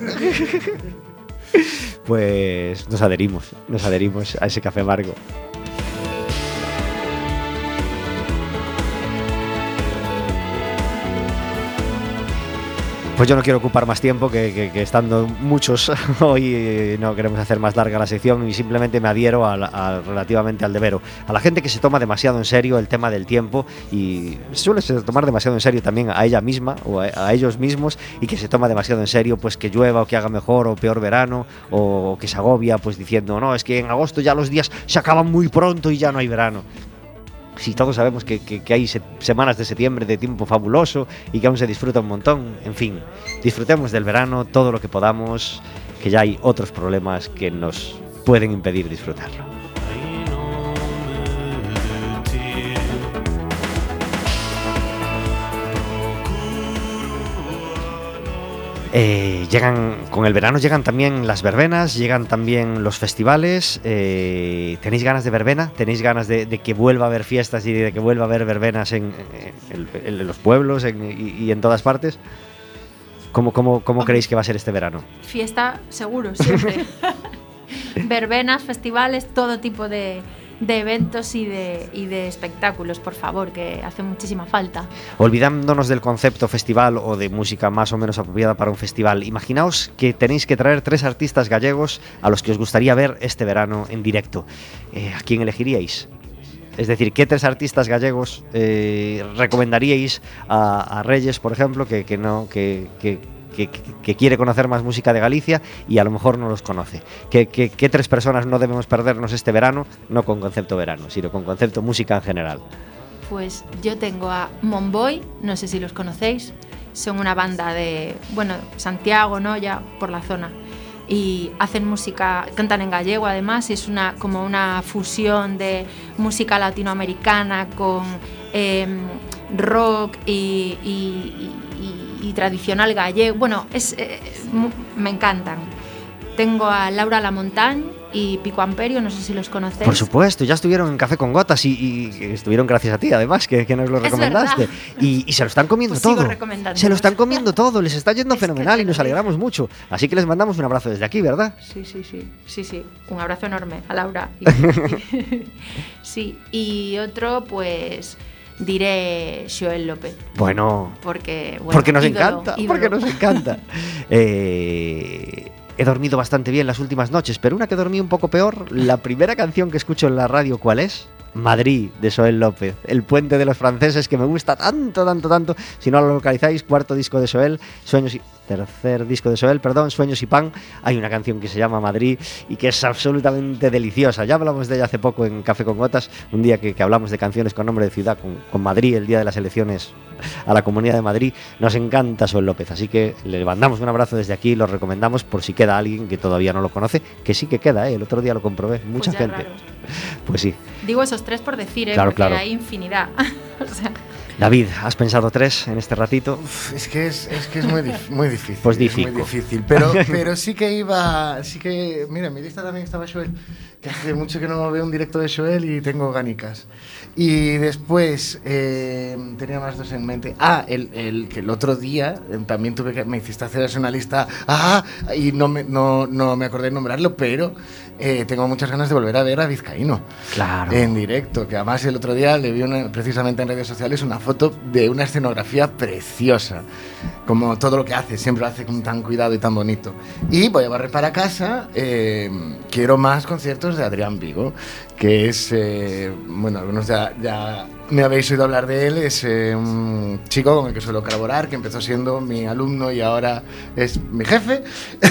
Pues nos adherimos a ese café amargo. Pues yo no quiero ocupar más tiempo, que estando muchos hoy no queremos hacer más larga la sección y simplemente me adhiero relativamente al devero. A la gente que se toma demasiado en serio el tema del tiempo y suele tomar demasiado en serio también a ella misma o a ellos mismos, y que se toma demasiado en serio pues que llueva o que haga mejor o peor verano, o que se agobia pues diciendo no, es que en agosto ya los días se acaban muy pronto y ya no hay verano. Si todos sabemos que hay semanas de septiembre de tiempo fabuloso y que aún se disfruta un montón. En fin, disfrutemos del verano todo lo que podamos, que ya hay otros problemas que nos pueden impedir disfrutarlo. Con el verano llegan también las verbenas, llegan también los festivales. ¿Tenéis ganas de verbena? ¿Tenéis ganas de que vuelva a haber fiestas y de que vuelva a haber verbenas en los pueblos y en todas partes? ¿Cómo creéis que va a ser este verano? Fiesta, seguro, siempre. Verbenas, festivales, todo tipo de eventos y de espectáculos, por favor, que hace muchísima falta. Olvidándonos del concepto festival o de música más o menos apropiada para un festival, imaginaos que tenéis que traer 3 artistas gallegos a los que os gustaría ver este verano en directo. ¿A quién elegiríais? Es decir, ¿qué 3 artistas gallegos recomendaríais a Reyes, por ejemplo, que quiere conocer más música de Galicia y a lo mejor no los conoce? ¿Qué 3 personas no debemos perdernos este verano? No con concepto verano, sino con concepto música en general. Pues yo tengo a Monboy, no sé si los conocéis, son una banda de, Santiago, ¿no? Ya por la zona. Y hacen música, cantan en gallego además, y es como una fusión de música latinoamericana con rock y tradicional gallego. Bueno, me encantan. Tengo a Laura Lamontagne y Pico Amperio, no sé si los conocéis. Por supuesto, ya estuvieron en Café con Gotas y estuvieron gracias a ti, además, que nos lo recomendaste. Y se lo están comiendo pues todo. Se lo están ¿no? comiendo todo, les está yendo fenomenal y nos alegramos mucho. Así que les mandamos un abrazo desde aquí, ¿verdad? Sí. Un abrazo enorme a Laura. Sí, y otro, pues diré Xoel López. Bueno, porque nos ídolo. Porque nos encanta. He dormido bastante bien las últimas noches, pero una que dormí un poco peor, la primera canción que escucho en la radio, ¿cuál es? Madrid, de Xoel López, el puente de los franceses, que me gusta tanto. Si no lo localizáis, tercer disco de Xoel, Sueños y Pan. Hay una canción que se llama Madrid y que es absolutamente deliciosa. Ya hablamos de ella hace poco en Café con Gotas, un día que hablamos de canciones con nombre de ciudad, con Madrid, el día de las elecciones a la Comunidad de Madrid. Nos encanta Xoel López, así que le mandamos un abrazo desde aquí, lo recomendamos por si queda alguien que todavía no lo conoce, que sí que queda, el otro día lo comprobé, mucha gente. Raro. Pues sí. Digo esos 3 por decir, claro, porque hay infinidad. O sea. David, ¿has pensado 3 en este ratito? Es que es muy difícil. Pues es muy difícil. Pero sí que mira, en mi lista también estaba Xoel. que hace mucho que no veo un directo de Xoel y tengo ganicas. Y después tenía más dos en mente. Que el otro día también me hiciste hacer una lista. Y no me acordé de nombrarlo, pero tengo muchas ganas de volver a ver a Vizcaíno. Claro. En directo, que además el otro día le vi precisamente en redes sociales una foto de una escenografía preciosa. Como todo lo que hace, siempre lo hace con tan cuidado y tan bonito. Y voy a barrer para casa. Quiero más conciertos de Adrián Vigo, que es, bueno, algunos ya me habéis oído hablar de él. Es un chico con el que suelo colaborar, que empezó siendo mi alumno y ahora es mi jefe.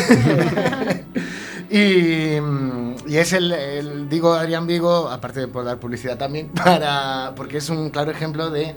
Y es digo Adrián Vigo, aparte de por dar publicidad también, porque es un claro ejemplo de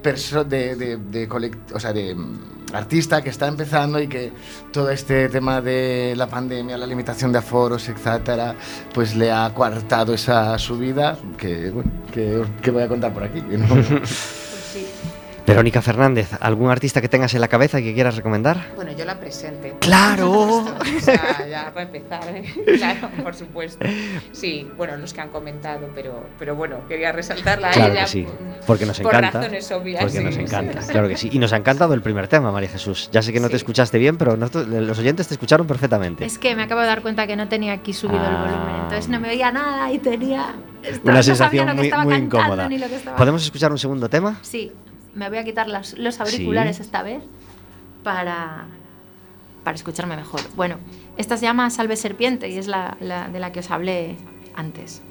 artista que está empezando y que todo este tema de la pandemia, la limitación de aforos, etcétera, pues le ha coartado esa subida que voy a contar por aquí, ¿no? Verónica Fernández, ¿algún artista que tengas en la cabeza y que quieras recomendar? Bueno, yo la presente. ¡Claro! O sea, ya para empezar, claro, por supuesto. Sí, bueno, los que han comentado, pero bueno, quería resaltarla a claro ella. Que sí, porque nos encanta. Por razones obvias. Porque sí, nos encanta, sí. claro que sí. Y nos ha encantado el primer tema, María Jesús. Ya sé que no te escuchaste bien, pero los oyentes te escucharon perfectamente. Es que me acabo de dar cuenta que no tenía aquí subido el volumen, entonces no me oía nada y tenía... Una sensación no sabía muy incómoda. ¿Podemos escuchar un segundo tema? Sí. Me voy a quitar los auriculares esta vez para escucharme mejor. Bueno, esta se llama Salve Serpiente y es la de la que os hablé antes.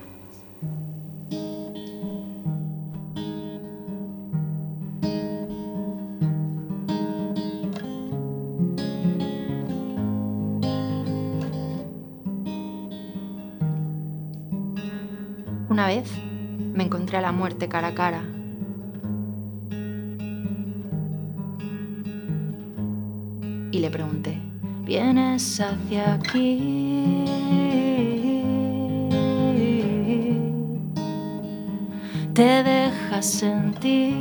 Una vez me encontré a la muerte cara a cara. Y le pregunté, ¿vienes hacia aquí? ¿Te dejas sentir?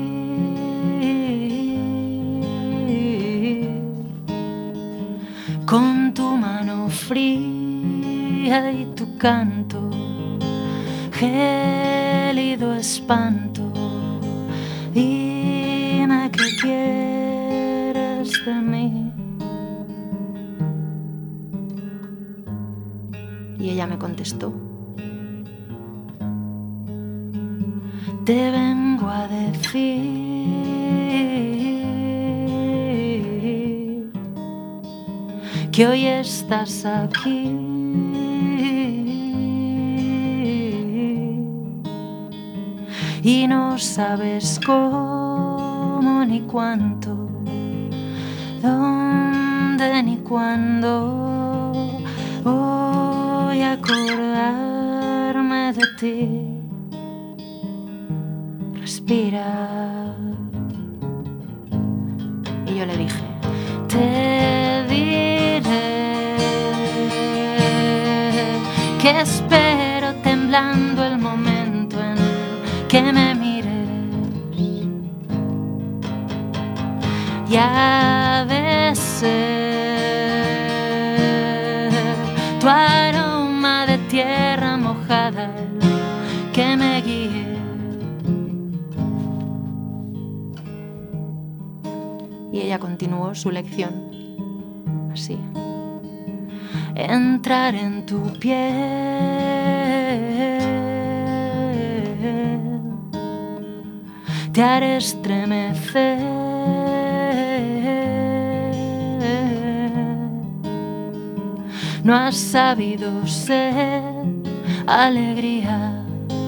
Con tu mano fría y tu canto, gélido espanto, dime qué quieres de mí. Y ella me contestó, te vengo a decir que hoy estás aquí y no sabes cómo ni cuánto, dónde ni cuándo voy a acordarme de ti. Respira. Y yo le dije, te diré que espero temblando el momento en que me mires y ha de ser tu aroma de tierra mojada el que me guíe. Y ella continuó su lección así. Entrar en tu piel, te haré estremecer, no has sabido ser alegría,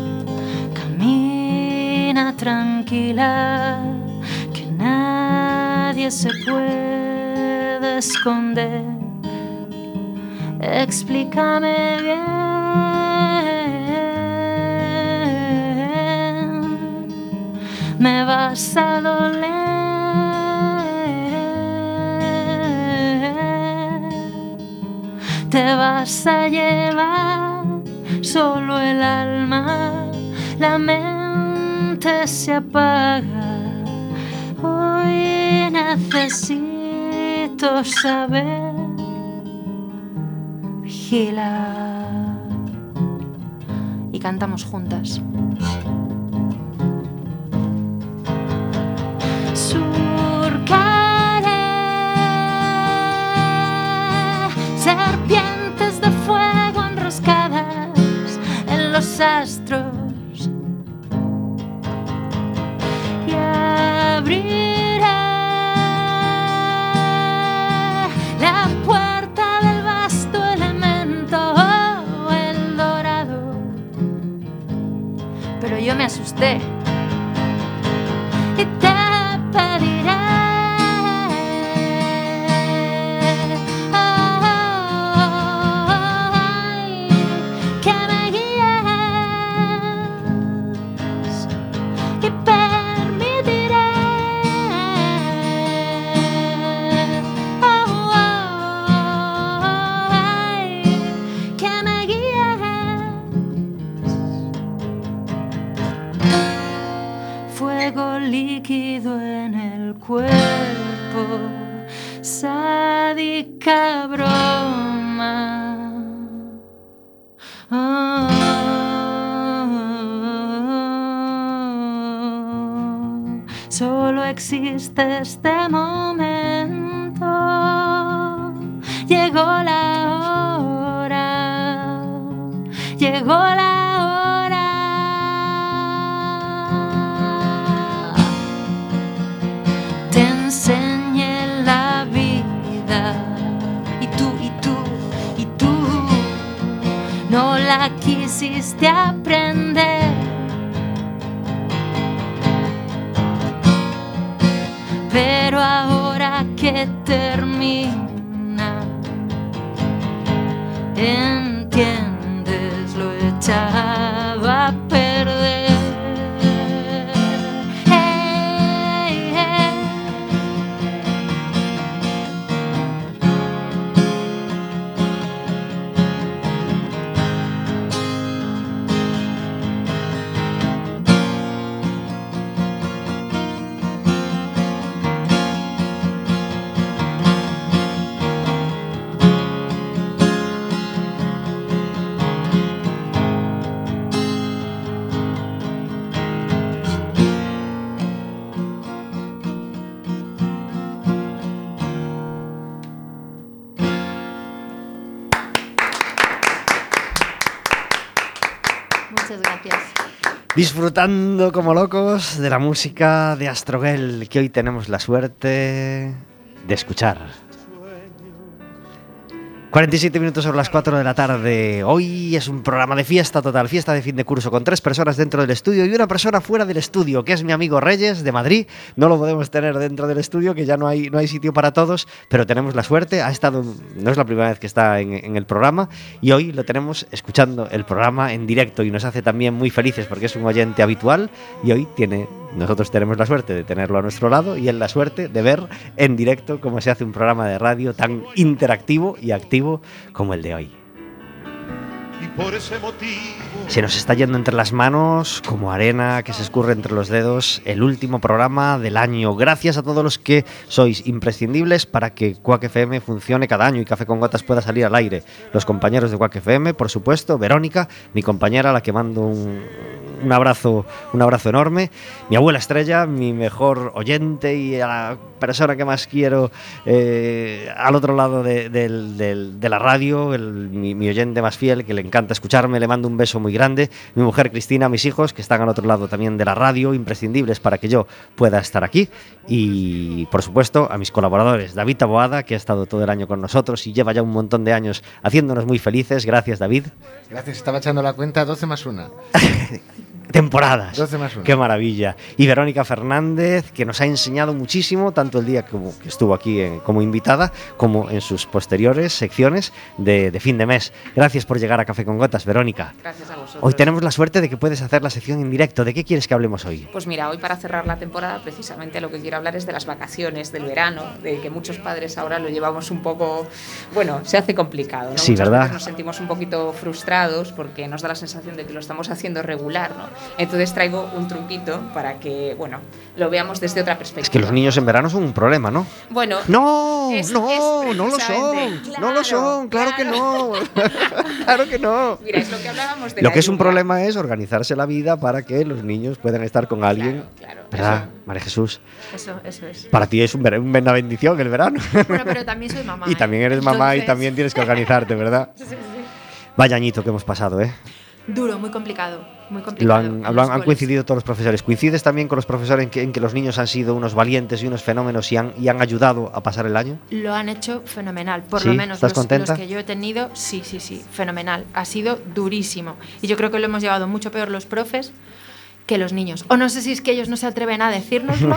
camina tranquila, que nadie se puede esconder. Explícame bien, me vas a doler, te vas a llevar solo el alma, la mente se apaga. Hoy necesito saber, vigila. cantamos juntas. Surcaré serpientes de fuego enroscadas en los astros y abriré la puerta del vasto elemento, el dorado. Pero yo me asusté y te pediré que me guíes y permitiré que me guíes. Fuego líquido en el cuerpo, sádica broma. Solo existe este momento. Llegó la hora. Llegó la hora. Te enseñé la vida y tú no la quisiste aprender. Pero ahora que termina, entiendes lo echado a perder. Hey, hey. Muchas gracias. Disfrutando como locos de la música de Astroguel, que hoy tenemos la suerte de escuchar. 47 minutos sobre las 4 de la tarde. Hoy es un programa de fiesta total, fiesta de fin de curso, con 3 personas dentro del estudio y una persona fuera del estudio, que es mi amigo Reyes, de Madrid. No lo podemos tener dentro del estudio, que ya no hay sitio para todos, pero tenemos la suerte. Ha estado, no es la primera vez que está en el programa, y hoy lo tenemos escuchando el programa en directo, y nos hace también muy felices porque es un oyente habitual, y hoy nosotros tenemos la suerte de tenerlo a nuestro lado, y él la suerte de ver en directo cómo se hace un programa de radio tan interactivo y activo como el de hoy. Y por ese motivo Se nos está yendo entre las manos como arena que se escurre entre los dedos el último programa del año. Gracias a todos los que sois imprescindibles para que Quack FM funcione cada año y Café con Gotas pueda salir al aire. Los compañeros de Quack FM, por supuesto, Verónica, mi compañera, a la que mando un abrazo enorme, mi abuela Estrella, mi mejor oyente y a la persona que más quiero al otro lado de la radio, mi oyente más fiel, que le encanta escucharme, le mando un beso muy grande, mi mujer Cristina, mis hijos que están al otro lado también de la radio, imprescindibles para que yo pueda estar aquí, y por supuesto a mis colaboradores, David Taboada, que ha estado todo el año con nosotros y lleva ya un montón de años haciéndonos muy felices. Gracias, David. Gracias, estaba echando la cuenta, 12 más 1. Temporadas. 12 más 1. Qué maravilla. Y Verónica Fernández, que nos ha enseñado muchísimo, tanto el día que estuvo aquí como invitada, como en sus posteriores secciones de fin de mes. Gracias por llegar a Café con Gotas, Verónica. Gracias a vosotros. Hoy tenemos la suerte de que puedes hacer la sección en directo. ¿De qué quieres que hablemos hoy? Pues mira, hoy para cerrar la temporada precisamente lo que quiero hablar es de las vacaciones, del verano, de que muchos padres ahora lo llevamos un poco, bueno, se hace complicado, ¿no? Sí, Muchas ¿verdad? veces nos sentimos un poquito frustrados porque nos da la sensación de que lo estamos haciendo regular, ¿no? Entonces traigo un truquito para que, bueno, lo veamos desde otra perspectiva. Es que los niños en verano son un problema, ¿no? Bueno, No lo precisamente, son, claro que no. Claro que no. Mira, es lo que hablábamos de Lo la que es un lluvia. problema es organizarse la vida para que los niños puedan estar con alguien. Claro, ¿Verdad, María Jesús? Eso es. Para ti es una bendición el verano. Bueno, pero también soy mamá. Y también eres mamá y Entonces, también tienes que organizarte, ¿verdad? Sí. Vaya añito que hemos pasado, ¿eh? Duro, muy complicado. Muy Lo complicado. han, en han los coles. coincidido todos los profesores. ¿Coincides también con los profesores en que los niños han sido unos valientes y unos fenómenos y han ayudado a pasar el año? Lo han hecho fenomenal, por ¿Sí? lo menos ¿Estás contenta? los que yo he tenido, sí, fenomenal. Ha sido durísimo. Y yo creo que lo hemos llevado mucho peor los profes que los niños. O no sé si es que ellos no se atreven a decírnoslo,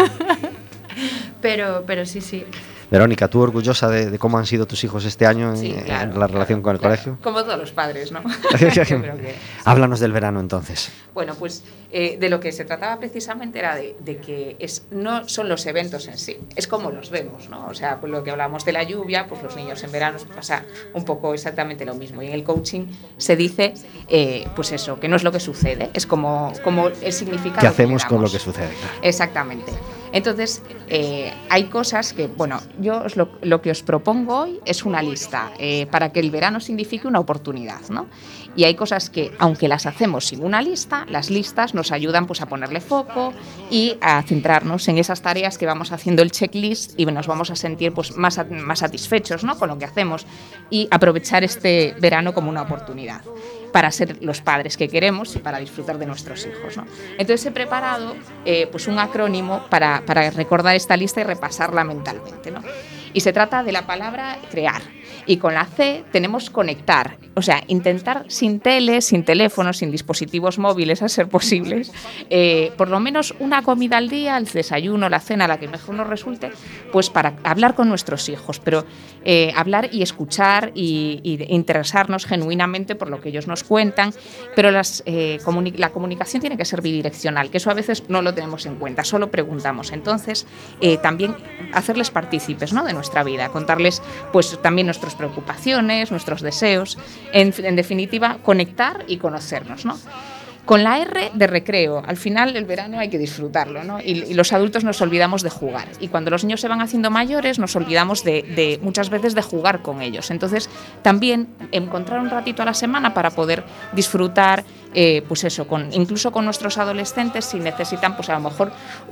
pero sí. Verónica, ¿tú orgullosa de cómo han sido tus hijos este año Sí, claro, en la relación con el colegio? Como todos los padres, ¿no? Yo creo que... Háblanos del verano entonces. Bueno, pues de lo que se trataba precisamente era de que no son los eventos en sí, es como los vemos, ¿no? O sea, pues lo que hablábamos de la lluvia, pues los niños en verano pasa un poco exactamente lo mismo. Y en el coaching se dice, pues eso, que no es lo que sucede, es como el significado ¿Qué hacemos le con lo damos. que sucede? Claro. Exactamente. Entonces, hay cosas que, bueno, yo lo que os propongo hoy es una lista para que el verano signifique una oportunidad, ¿no? Y hay cosas que, aunque las hacemos sin una lista, las listas nos ayudan pues a ponerle foco y a centrarnos en esas tareas que vamos haciendo el checklist y nos vamos a sentir pues más satisfechos, ¿no? Con lo que hacemos y aprovechar este verano como una oportunidad para ser los padres que queremos y para disfrutar de nuestros hijos, ¿no? Entonces he preparado pues un acrónimo para recordar esta lista y repasarla mentalmente, ¿no? Y se trata de la palabra crear. Y con la C tenemos conectar, o sea, intentar sin tele, sin teléfonos, sin dispositivos móviles, a ser posibles, por lo menos una comida al día, el desayuno, la cena, la que mejor nos resulte, pues para hablar con nuestros hijos, pero hablar y escuchar y interesarnos genuinamente por lo que ellos nos cuentan, pero la comunicación tiene que ser bidireccional, que eso a veces no lo tenemos en cuenta, solo preguntamos. Entonces, también hacerles partícipes, ¿no?, de nuestra vida, contarles pues también nuestras preocupaciones, nuestros deseos, en definitiva, conectar y conocernos, ¿no? Con la R de recreo, al final el verano hay que disfrutarlo, ¿no? Y los adultos nos olvidamos de jugar. Y cuando los niños se van haciendo mayores, nos olvidamos de muchas veces de jugar con ellos. Entonces, también encontrar un ratito a la semana para poder disfrutar, pues eso, incluso con nuestros adolescentes, si necesitan, pues a lo mejor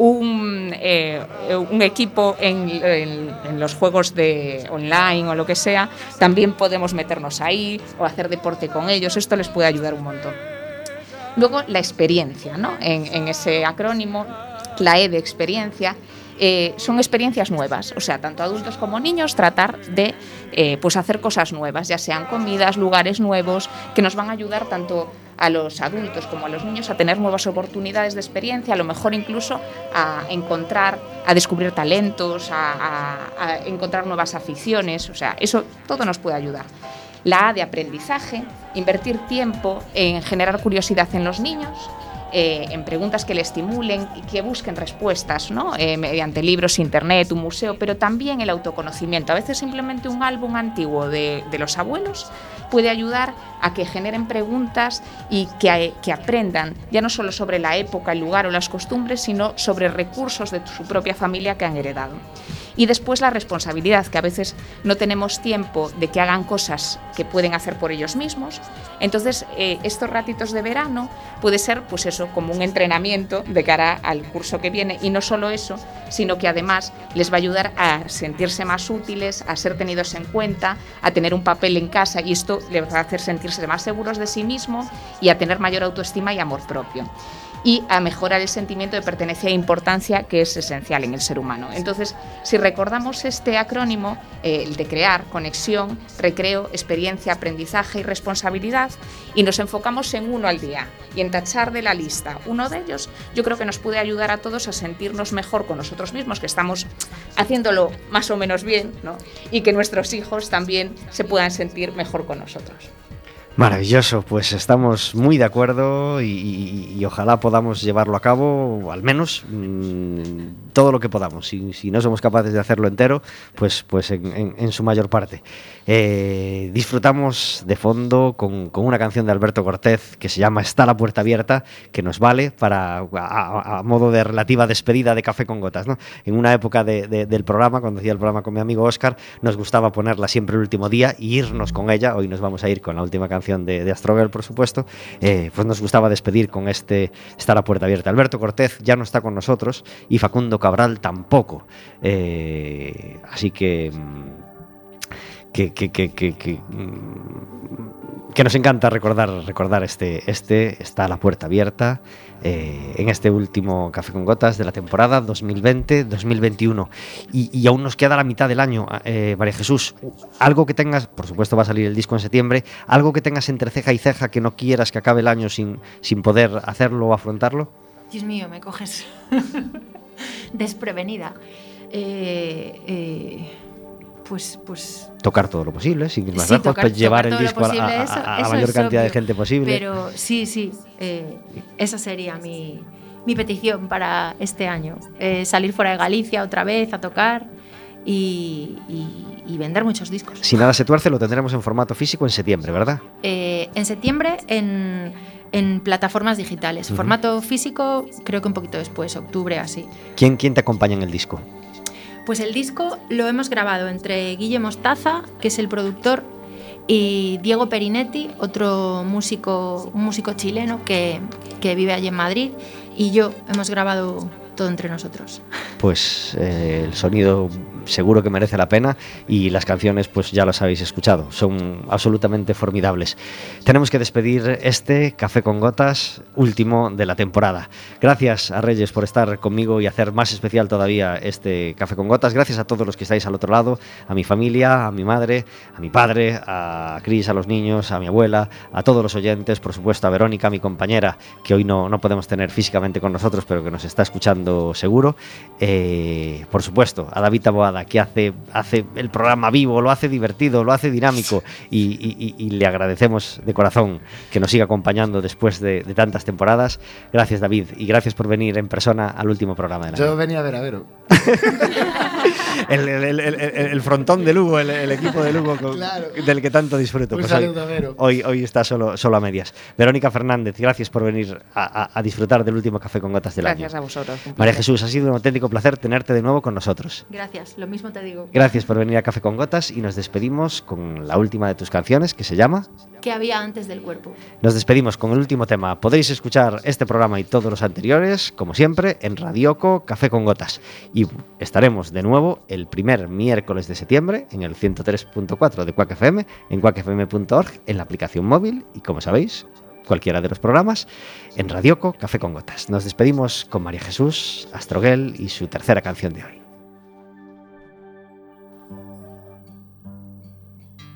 un equipo en los juegos de online o lo que sea, también podemos meternos ahí o hacer deporte con ellos. Esto les puede ayudar un montón. Luego, la experiencia, ¿no? En ese acrónimo, la E de experiencia, son experiencias nuevas, o sea, tanto adultos como niños, tratar de pues hacer cosas nuevas, ya sean comidas, lugares nuevos, que nos van a ayudar tanto a los adultos como a los niños a tener nuevas oportunidades de experiencia, a lo mejor incluso a encontrar, a descubrir talentos, a encontrar nuevas aficiones, o sea, eso todo nos puede ayudar. La A de aprendizaje, invertir tiempo en generar curiosidad en los niños, en preguntas que le estimulen y que busquen respuestas, ¿no? Mediante libros, internet, un museo, pero también el autoconocimiento. A veces simplemente un álbum antiguo de los abuelos puede ayudar a que generen preguntas y que aprendan ya no solo sobre la época, el lugar o las costumbres, sino sobre recursos de su propia familia que han heredado. Y después la responsabilidad, que a veces no tenemos tiempo de que hagan cosas que pueden hacer por ellos mismos. Entonces, estos ratitos de verano puede ser, pues eso, como un entrenamiento de cara al curso que viene. Y no solo eso, sino que además les va a ayudar a sentirse más útiles, a ser tenidos en cuenta, a tener un papel en casa, y esto les va a hacer sentirse más seguros de sí mismos y a tener mayor autoestima y amor propio. Y a mejorar el sentimiento de pertenencia e importancia, que es esencial en el ser humano. Entonces, si recordamos este acrónimo, el de crear, conexión, recreo, experiencia, aprendizaje y responsabilidad, y nos enfocamos en uno al día y en tachar de la lista uno de ellos, yo creo que nos puede ayudar a todos a sentirnos mejor con nosotros mismos, que estamos haciéndolo más o menos bien, ¿no? Y que nuestros hijos también se puedan sentir mejor con nosotros. Maravilloso, pues estamos muy de acuerdo y ojalá podamos llevarlo a cabo, o al menos todo lo que podamos. Si no somos capaces de hacerlo entero, pues en su mayor parte. Disfrutamos de fondo con una canción de Alberto Cortez que se llama Está la puerta abierta, que nos vale para a modo de relativa despedida de Café con Gotas, ¿no? En una época del programa, cuando hacía el programa con mi amigo Óscar, nos gustaba ponerla siempre el último día y irnos con ella. Hoy nos vamos a ir con la última canción de Astrogel, por supuesto. Pues nos gustaba despedir con Está la puerta abierta. Alberto Cortez ya no está con nosotros y Facundo Cabral tampoco. Así que nos encanta recordar Está la puerta abierta en este último Café con Gotas de la temporada 2020-2021 y aún nos queda la mitad del año. María Jesús, algo que tengas, por supuesto va a salir el disco en septiembre, algo que tengas entre ceja y ceja que no quieras que acabe el año sin poder hacerlo o afrontarlo. Dios mío, me coges desprevenida. Pues tocar todo lo posible, sin ir más sí, lejos, pues llevar el disco a la mayor cantidad de gente posible. Pero sí, esa sería mi petición para este año. Salir fuera de Galicia otra vez a tocar y vender muchos discos. Si nada se tuerce, lo tendremos en formato físico en septiembre, ¿verdad? En septiembre en plataformas digitales. Formato físico creo que un poquito después, octubre, así. ¿Quién te acompaña en el disco? Pues el disco lo hemos grabado entre Guille Mostaza, que es el productor, y Diego Perinetti, un músico chileno que vive allí en Madrid, y yo. Hemos grabado todo entre nosotros. Pues el sonido seguro que merece la pena y las canciones pues ya las habéis escuchado, son absolutamente formidables. Tenemos que despedir este Café con Gotas último de la temporada. Gracias a Reyes por estar conmigo y hacer más especial todavía este Café con Gotas. Gracias a todos los que estáis al otro lado, a mi familia, a mi madre, a mi padre, a Cris, a los niños, a mi abuela, a todos los oyentes, por supuesto a Verónica, mi compañera, que hoy no podemos tener físicamente con nosotros, pero que nos está escuchando seguro. Por supuesto a David Taboada, que hace el programa vivo, lo hace divertido, lo hace dinámico y le agradecemos de corazón que nos siga acompañando después de tantas temporadas. Gracias, David, y gracias por venir en persona al último programa del año. Yo venía a ver a Vero. el frontón de Lugo, el equipo de Lugo claro, del que tanto disfruto. Un pues saludo a Vero. Hoy está solo a medias. Verónica Fernández, gracias por venir a disfrutar del último Café con Gotas del año. Gracias a vosotros. María Jesús, ha sido un auténtico placer tenerte de nuevo con nosotros. Gracias, lo mismo te digo. Gracias por venir a Café con Gotas y nos despedimos con la última de tus canciones, que se llama ¿Qué había antes del cuerpo? Nos despedimos con el último tema. Podéis escuchar este programa y todos los anteriores, como siempre, en Radioco Café con Gotas. Y estaremos de nuevo el primer miércoles de septiembre en el 103.4 de Quack FM, en quackfm.org, en la aplicación móvil y, como sabéis, cualquiera de los programas, en Radioco Café con Gotas. Nos despedimos con María Jesús Astrogel y su tercera canción de hoy.